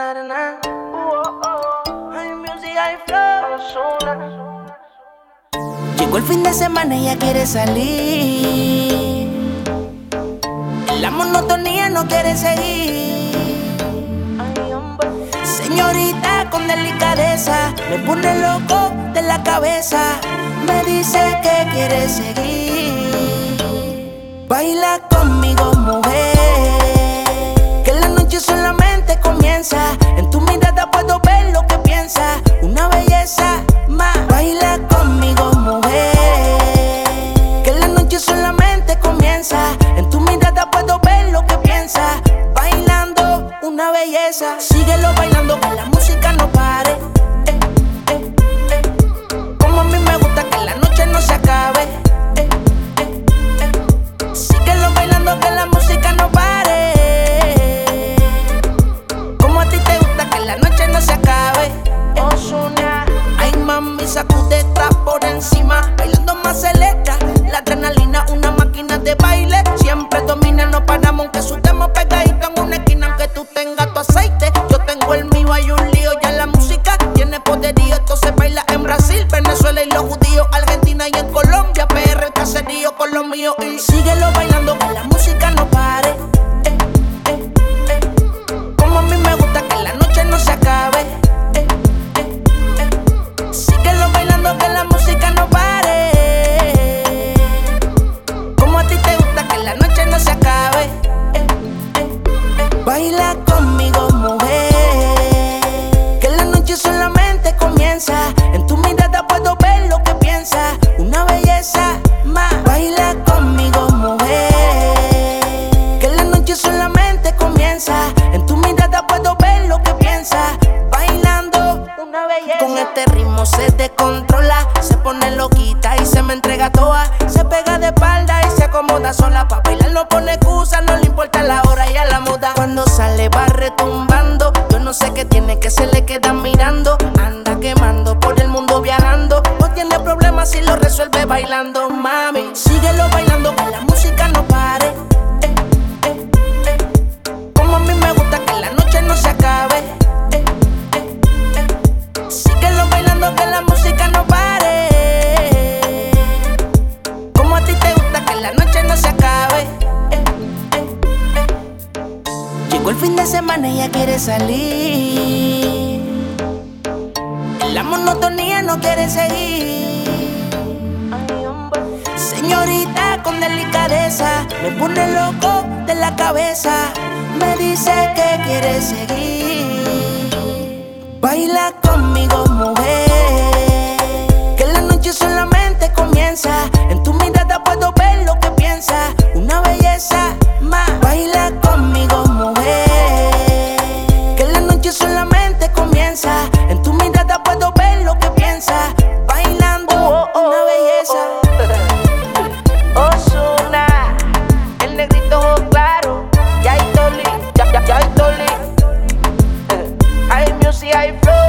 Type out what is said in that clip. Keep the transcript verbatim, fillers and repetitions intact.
na, na, na. Uh, oh, oh. Hay music, hay flow, Ozuna. Llegó el fin de semana y ella quiere salir. La monotonía no quiere seguir. Ay, hombre. Señorita con delicadeza me pone loco de la cabeza. Me dice que quiere seguir. Baila conmigo, mujer, que la noche solamente comienza. En tu mirada puedo ver lo que piensas. Una belleza más. Baila conmigo, mujer, que la noche solamente comienza. En tu mirada puedo ver lo que piensas. Bailando una belleza. Síguelo bailando, que la música no pare. Eh, eh, eh. Como a mí me gusta que la noche no se acabe. Eh, eh, eh. Síguelo bailando, que la música no pare. Como a ti te gusta que la noche no se acabe. Ozuna. Ay, mami, sacudeta por encima. Bailando más celesta, la adrenalina, una máquina de baile. Siempre domina, no paramos, aunque sudemos pegaditos en una esquina. Aunque tú tengas tu aceite, yo tengo el mío. Hay un lío, ya la música tiene poderío. Esto se baila en Brasil, Venezuela y los judíos, Argentina y en Colombia, P R, el caserío con los míos. Y síguelo bailando, que la música no pare. Eh, eh, eh. Como a mí me gusta que la noche no se acabe. Eh, eh, eh. Síguelo bailando, que la música no pare. Como a ti te gusta que la noche no se acabe. Eh, eh, eh. Baila conmigo, mujer, que la noche solamente comienza. En tu mirada puedo ver lo que piensas. Una belleza más. Baila conmigo, mujer, que la noche solamente comienza. En tu mirada puedo ver lo que piensas. Bailando Una belleza. con este ritmo se descontrola, se pone loquita y se me entrega toda. Se pega de espalda y se acomoda sola. Pa' bailar no pone excusa, no le importa la hora y a la moda. Cuando sale va retumbando, yo no sé qué tiene, que se le queda mirando. Anda quemando por el mundo viajando. No tiene problemas si lo resuelve bailando, mami. Síguelo bailando, que la música no pare. Eh, eh, eh. Como a mí me gusta que la noche no se acabe. Eh, eh, eh. Síguelo bailando, que la música no pare. Como a ti te gusta que la noche no se acabe. Eh, eh, eh. Llegó el fin de semana y ella quiere salir. La monotonía no quiere seguir. Ay, hombre. Señorita con delicadeza me pone loco de la cabeza. Me dice que quiere seguir. Baila conmigo, mujer, que la noche solamente comienza. En tu mirada puedo ver lo que piensas. Una belleza más. Baila conmigo, mujer, que la noche solamente comienza. En tu mirada puedo ver lo que piensas. Bailando Oh, oh, una belleza. Ozuna. El negrito ojo claro. Ya hay Toli. Ya, ya, ya hay Toli. Hay music, hay flow.